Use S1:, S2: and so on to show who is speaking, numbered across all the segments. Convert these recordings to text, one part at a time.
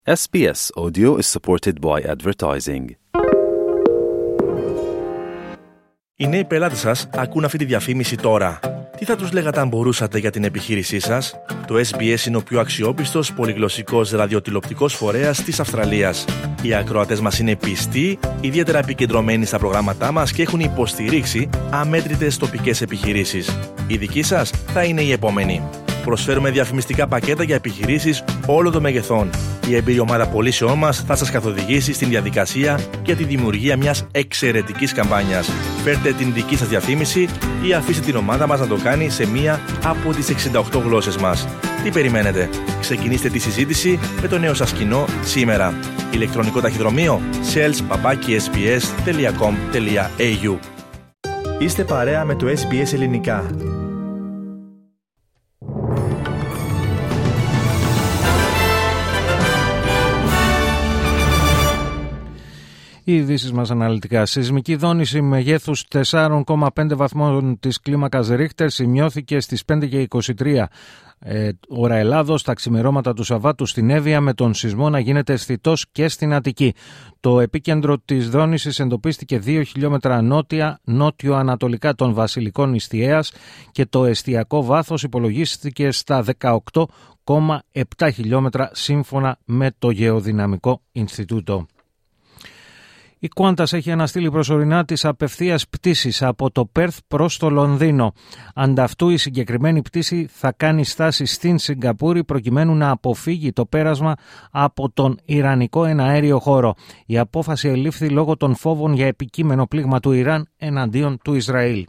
S1: SBS Audio is supported by advertising.
S2: Οι νέοι πελάτες σας ακούν αυτή τη διαφήμιση τώρα. Τι θα τους λέγατε αν μπορούσατε για την επιχείρησή σας? Το SBS είναι ο πιο αξιόπιστος πολυγλωσσικός ραδιοτηλεοπτικός φορέας της Αυστραλίας. Οι ακροατές μας είναι πιστοί, ιδιαίτερα επικεντρωμένοι στα προγράμματά μας και έχουν υποστηρίξει αμέτρητες τοπικές επιχειρήσεις. Η δική σας θα είναι η επόμενη. Προσφέρουμε διαφημιστικά πακέτα για επιχειρήσεις όλων των μεγεθών. Η εμπειρή ομάδα πωλήσεών μας θα σας καθοδηγήσει στην διαδικασία για τη δημιουργία μιας εξαιρετικής καμπάνιας. Φέρτε την δική σας διαφήμιση ή αφήστε την ομάδα μας να το κάνει σε μία από τις 68 γλώσσες μας. Τι περιμένετε? Ξεκινήστε τη συζήτηση με το νέο σας κοινό σήμερα. Ηλεκτρονικό ταχυδρομείο sales@sbs.com.au. Είστε παρέα με το SBS Ελληνικά.
S3: Οι ειδήσεις μας αναλυτικά. Σεισμική δόνηση μεγέθους 4,5 βαθμών της κλίμακας Ρίχτερ σημειώθηκε στις 5:23 ώρα Ελλάδος τα ξημερώματα του Σαββάτου στην Εύβοια, με τον σεισμό να γίνεται αισθητός και στην Αττική. Το επίκεντρο της δόνησης εντοπίστηκε 2 χιλιόμετρα νότιο-ανατολικά των Βασιλικών Ιστιαίας και το εστιακό βάθος υπολογίστηκε στα 18,7 χιλιόμετρα σύμφωνα με το Γεωδυναμικό Ινστιτούτο. Η Qantas έχει αναστείλει προσωρινά τις απευθείας πτήσεις από το Πέρθ προς το Λονδίνο. Ανταυτού η συγκεκριμένη πτήση θα κάνει στάση στην Σιγκαπούρη προκειμένου να αποφύγει το πέρασμα από τον Ιρανικό εναέριο χώρο. Η απόφαση ελήφθη λόγω των φόβων για επικείμενο πλήγμα του Ιράν εναντίον του Ισραήλ.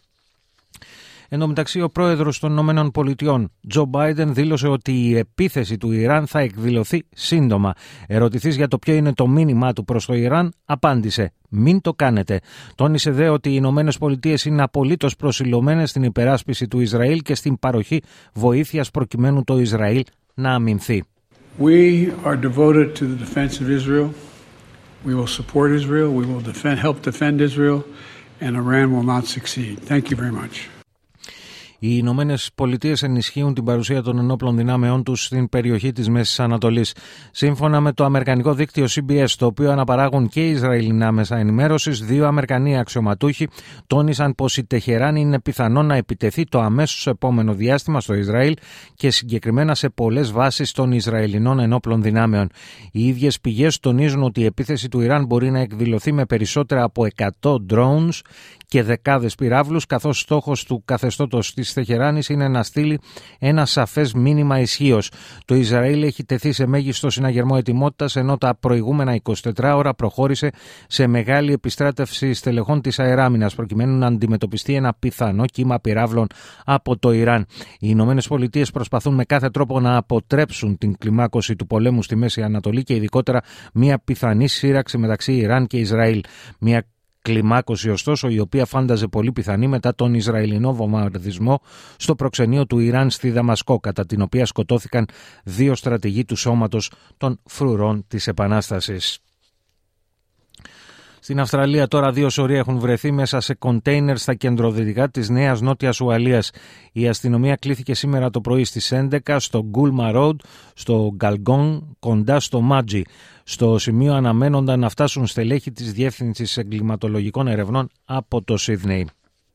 S3: Εν τω μεταξύ, ο πρόεδρος των ΗΠΑ, Τζο Μπάιντεν, δήλωσε ότι η επίθεση του Ιράν θα εκδηλωθεί σύντομα. Ερωτηθείς για το ποιο είναι το μήνυμά του προς το Ιράν, απάντησε: μην το κάνετε. Τόνισε δε ότι οι ΗΠΑ είναι απολύτως προσιλωμένες στην υπεράσπιση του Ισραήλ και στην παροχή βοήθειας προκειμένου το Ισραήλ να αμυνθεί.
S4: We are devoted to the defense of Israel. We will support Israel. We will help defend Israel. And Iran will not succeed. Thank you very much.
S3: Οι Ηνωμένες Πολιτείες ενισχύουν την παρουσία των ενόπλων δυνάμεών τους στην περιοχή της Μέσης Ανατολής. Σύμφωνα με το αμερικανικό δίκτυο CBS, το οποίο αναπαράγουν και οι Ισραηλινά μέσα ενημέρωσης, 2 Αμερικανοί αξιωματούχοι τόνισαν πως η Τεχεράνη είναι πιθανό να επιτεθεί το αμέσως επόμενο διάστημα στο Ισραήλ και συγκεκριμένα σε πολλές βάσεις των Ισραηλινών ενόπλων δυνάμεων. Οι ίδιες πηγές τονίζουν ότι η επίθεση του Ιράν μπορεί να εκδηλωθεί με περισσότερα από 100 drones και δεκάδες πυράβλους, καθώς στόχος του καθεστώτος της Τεχεράνης είναι να στείλει ένα σαφές μήνυμα ισχύος. Το Ισραήλ έχει τεθεί σε μέγιστο συναγερμό ετοιμότητας, ενώ τα προηγούμενα 24 ώρα προχώρησε σε μεγάλη επιστράτευση στελεχών της αεράμινας, προκειμένου να αντιμετωπιστεί ένα πιθανό κύμα πυράβλων από το Ιράν. Οι Ηνωμένες Πολιτείες προσπαθούν με κάθε τρόπο να αποτρέψουν την κλιμάκωση του πολέμου στη Μέση Ανατολή και ειδικότερα μια πιθανή σύραξη μεταξύ Ιράν και Ισραήλ. Μια κλιμάκωση, ωστόσο, η οποία φάνταζε πολύ πιθανή μετά τον Ισραηλινό βομβαρδισμό στο προξενείο του Ιράν στη Δαμασκό, κατά την οποία σκοτώθηκαν 2 στρατηγοί του σώματος των φρουρών της Επανάστασης. Στην Αυστραλία τώρα 2 σωροί έχουν βρεθεί μέσα σε κοντέινερ στα κεντροδυτικά της Νέας Νότιας Ουαλίας. Η αστυνομία κλήθηκε σήμερα το πρωί στις 11 στο Γκούλμα Road, στο Γκαλγκόν, κοντά στο Μάτζι. Στο σημείο αναμένονταν να φτάσουν στελέχη της Διεύθυνσης Εγκληματολογικών Ερευνών από το Σίδνεϊ.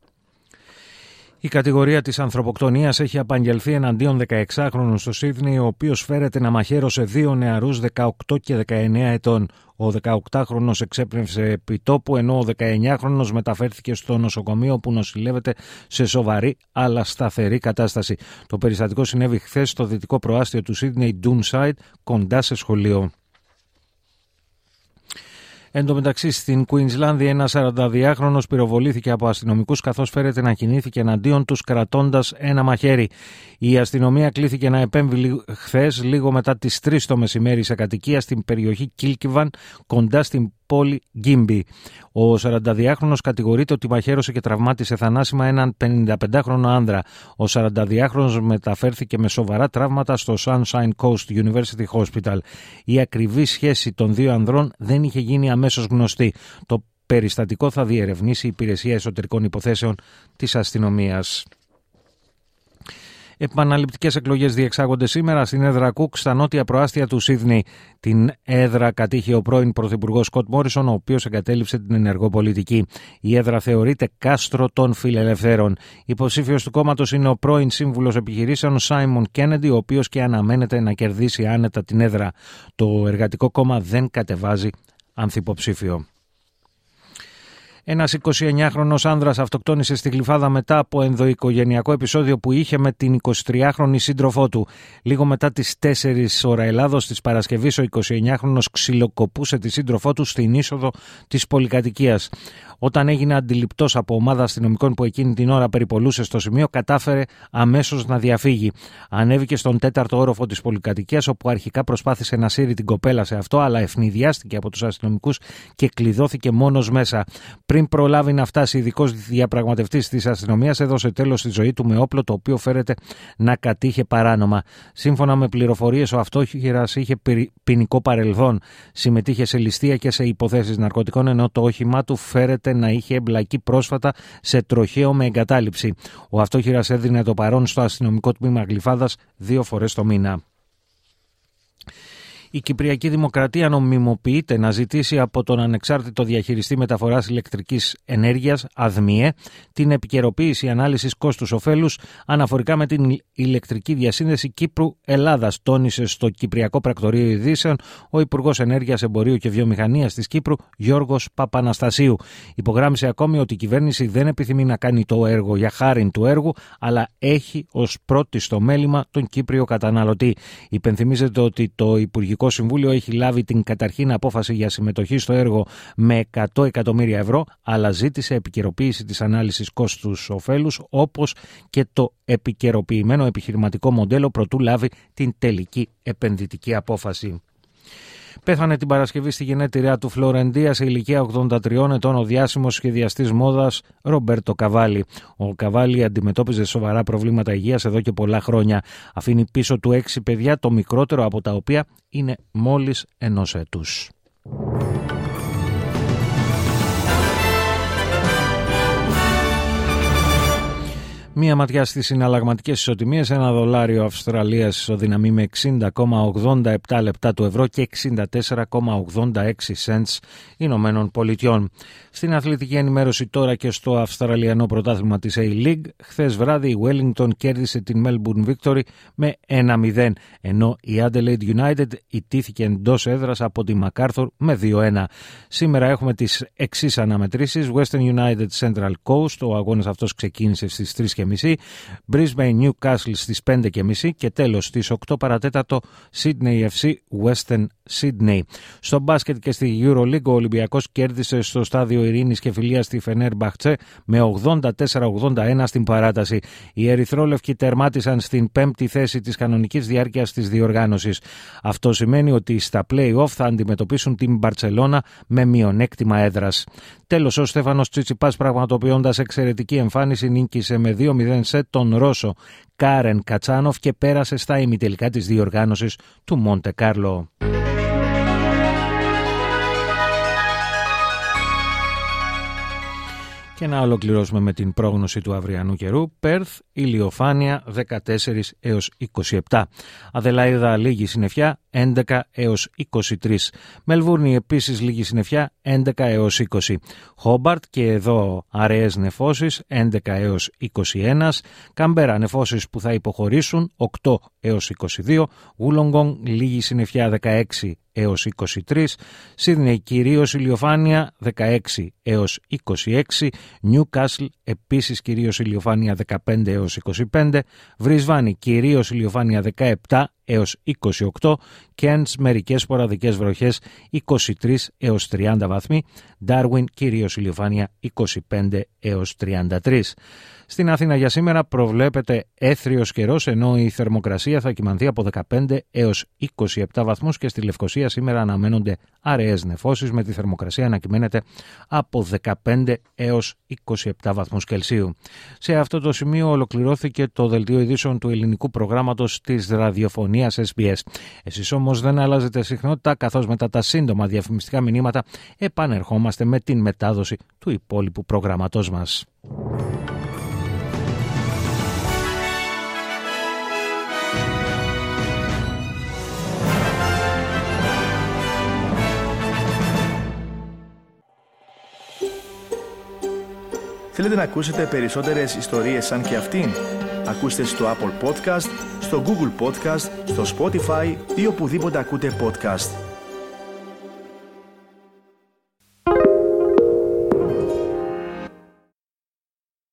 S3: Η κατηγορία της ανθρωποκτονίας έχει απαγγελθεί εναντίον 16χρονου στο Σίδνεϊ, ο οποίος φέρεται να μαχαίρωσε 2 νεαρούς 18 και 19 ετών. Ο 18χρονος εξέπνευσε επί τόπου, ενώ ο 19χρονος μεταφέρθηκε στο νοσοκομείο, όπου νοσηλεύεται σε σοβαρή αλλά σταθερή κατάσταση. Το περιστατικό συνέβη χθες στο δυτικό προάστιο του Σίδνεϊ, Doonside, κοντά σε σχολείο. Εν τω μεταξύ, στην Κουίνσλανδη, ένας 42χρονος πυροβολήθηκε από αστυνομικούς καθώς φέρεται να κινήθηκε εναντίον τους κρατώντας ένα μαχαίρι. Η αστυνομία κλήθηκε να επέμβει χθες, λίγο μετά τις 3 το μεσημέρι, σε κατοικία στην περιοχή Κίλκιβαν, κοντά στην πόλη Γκίμπι. Ο 42χρονος κατηγορείται ότι μαχαίρωσε και τραυμάτισε θανάσιμα έναν 55χρονο άνδρα. Ο 42χρονος μεταφέρθηκε με σοβαρά τραύματα στο Sunshine Coast University Hospital. Η ακριβή σχέση των 2 ανδρών δεν είχε γίνει αμέσως γνωστή. Το περιστατικό θα διερευνήσει η Υπηρεσία Εσωτερικών Υποθέσεων της Αστυνομίας. Επαναληπτικές εκλογές διεξάγονται σήμερα στην έδρα Κουκ στα νότια προάστια του Σίδνεϊ. Την έδρα κατήχε ο πρώην πρωθυπουργός Σκοτ Μόρισον, ο οποίος εγκατέλειψε την ενεργό πολιτική. Η έδρα θεωρείται κάστρο των φιλελευθέρων. Υποψήφιος του κόμματος είναι ο πρώην σύμβουλος επιχειρήσεων Σάιμον Κέννεντι, ο οποίος και αναμένεται να κερδίσει άνετα την έδρα. Το Εργατικό Κόμμα δεν κατεβάζει ανθυποψήφιο. Ένας 29χρονος άνδρας αυτοκτόνησε στη Γλυφάδα μετά από ενδοοικογενειακό επεισόδιο που είχε με την 23χρονη σύντροφό του. Λίγο μετά τις 4 ώρα Ελλάδος της Παρασκευής, ο 29χρονος ξυλοκοπούσε τη σύντροφό του στην είσοδο της πολυκατοικίας. Όταν έγινε αντιληπτός από ομάδα αστυνομικών που εκείνη την ώρα περιπολούσε στο σημείο, κατάφερε αμέσως να διαφύγει. Ανέβηκε στον 4ο όροφο της πολυκατοικίας, όπου αρχικά προσπάθησε να σύρει την κοπέλα σε αυτό, αλλά ευνηδιάστηκε από τους αστυνομικούς και κλειδώθηκε μόνος μέσα. Πριν προλάβει να φτάσει ειδικός διαπραγματευτής της αστυνομίας, έδωσε τέλος στη ζωή του με όπλο το οποίο φέρεται να κατήχε παράνομα. Σύμφωνα με πληροφορίες, ο αυτόχειρας είχε ποινικό παρελθόν. Συμμετείχε σε ληστεία και σε υποθέσεις ναρκωτικών, ενώ το όχημά του φέρεται να είχε εμπλακεί πρόσφατα σε τροχαίο με εγκατάλειψη. Ο αυτόχειρας έδινε το παρόν στο αστυνομικό τμήμα Γλυφάδας 2 φορές το μήνα. Η Κυπριακή Δημοκρατία νομιμοποιείται να ζητήσει από τον ανεξάρτητο διαχειριστή μεταφοράς ηλεκτρικής ενέργειας, ΑΔΜΙΕ, την επικαιροποίηση ανάλυσης κόστους-οφέλους αναφορικά με την ηλεκτρική διασύνδεση Κύπρου-Ελλάδας, τόνισε στο Κυπριακό Πρακτορείο Ειδήσεων ο Υπουργός Ενέργειας, Εμπορίου και Βιομηχανίας της Κύπρου, Γιώργος Παπαναστασίου. Υπογράμμισε ακόμη ότι η κυβέρνηση δεν επιθυμεί να κάνει το έργο για χάριν του έργου, αλλά έχει ως πρώτη στο μέλημα τον Κύπριο καταναλωτή. Υπενθυμίζεται ότι το Υπουργικό Συμβούλιο έχει λάβει την καταρχήν απόφαση για συμμετοχή στο έργο με 100 εκατομμύρια ευρώ, αλλά ζήτησε επικαιροποίηση της ανάλυσης κόστους-οφέλους, όπως και το επικαιροποιημένο επιχειρηματικό μοντέλο προτού λάβει την τελική επενδυτική απόφαση. Πέθανε την Παρασκευή στη γενέτειριά του Φλωρεντία σε ηλικία 83 ετών ο διάσημος σχεδιαστής μόδας Ρομπέρτο Καβάλι. Ο Καβάλι αντιμετώπιζε σοβαρά προβλήματα υγείας εδώ και πολλά χρόνια. Αφήνει πίσω του 6 παιδιά, το μικρότερο από τα οποία είναι μόλις 1 έτους. Μία ματιά στις συναλλαγματικές ισοτιμίες. $1 Αυστραλίας ισοδυναμεί με 60,87 λεπτά του ευρώ και 64,86 cents Ηνωμένων Πολιτειών. Στην αθλητική ενημέρωση τώρα και στο Αυστραλιανό πρωτάθλημα της A-League. Χθες βράδυ η Wellington κέρδισε την Melbourne Victory με 1-0, ενώ η Adelaide United ιτήθηκε εντός έδρας από τη MacArthur με 2-1. Σήμερα έχουμε τις εξής αναμετρήσεις. Western United Central Coast, ο αγώνας αυτός ξεκίνησε στις 3:30. Brisbane Newcastle στις 5:30 και τέλος στις 8 παρατέταρτο Sydney FC Western Sydney. Στο μπάσκετ και στη EuroLeague ο Ολυμπιακός κέρδισε στο στάδιο Ειρήνης και Φιλίας στη Fenerbahce με 84-81 στην παράταση. Οι ερυθρόλευκοι τερμάτισαν στην 5η θέση της κανονικής διάρκειας της διοργάνωσης. Αυτό σημαίνει ότι στα play-off θα αντιμετωπίσουν την Μπαρτσελώνα με μειονέκτημα έδρας. Τέλος, ο Στέφανος Τσιτσιπάς, πραγματοποιώντας εξαιρετική εμφάνιση, νίκησε με 2-0 σετ τον Ρώσο Κάρεν Κατσάνοφ και πέρασε στα ημιτελικά της διοργάνωσης του Μοντε Κάρλο. Και να ολοκληρώσουμε με την πρόγνωση του αυριανού καιρού. Πέρθ, ηλιοφάνεια 14 έως 27. Αδελαίδα, λίγη συννεφιά 11 έως 23. Μελβούρνη, επίσης λίγη συννεφιά 11 έως 20. Χόμπαρτ, και εδώ αραιές νεφώσεις 11 έως 21. Καμπέρα, νεφώσεις που θα υποχωρήσουν 8 έως 22. Γούλογκονγκ, λίγη συννεφιά 16 έως 23. Σίδνεϊ, κυρίως ηλιοφάνεια 16 έως 26. Νιούκασλ, επίσης κυρίως ηλιοφάνεια 15 έως 25. Βρισβάνη, κυρίως ηλιοφάνεια 17 έως 28. Κέντς, μερικές σποραδικές βροχές 23 έως 30 βαθμοί. Ντάρουιν, κυρίως ηλιοφάνεια 25 έως 33. Στην Αθήνα για σήμερα προβλέπεται έθριος καιρός, ενώ η θερμοκρασία θα κυμανθεί από 15 έως 27 βαθμούς και στη Λευκοσία σήμερα αναμένονται αραιές νεφώσεις με τη θερμοκρασία να κυμαίνεται από 15 έως 27 βαθμούς Κελσίου. Σε αυτό το σημείο ολοκληρώθηκε το δελτίο ειδήσεων του ελληνικού προγράμματος της ραδιοφωνίας SBS. Εσείς όμως δεν αλλάζετε συχνότητα, καθώς μετά τα σύντομα διαφημιστικά μηνύματα επανερχόμαστε με την μετάδοση του υπόλοιπου προγραμματός μας.
S2: Θέλετε να ακούσετε περισσότερες ιστορίες σαν και αυτήν? Ακούστε στο Apple Podcast, στο Google Podcast, στο Spotify ή οπουδήποτε ακούτε podcast.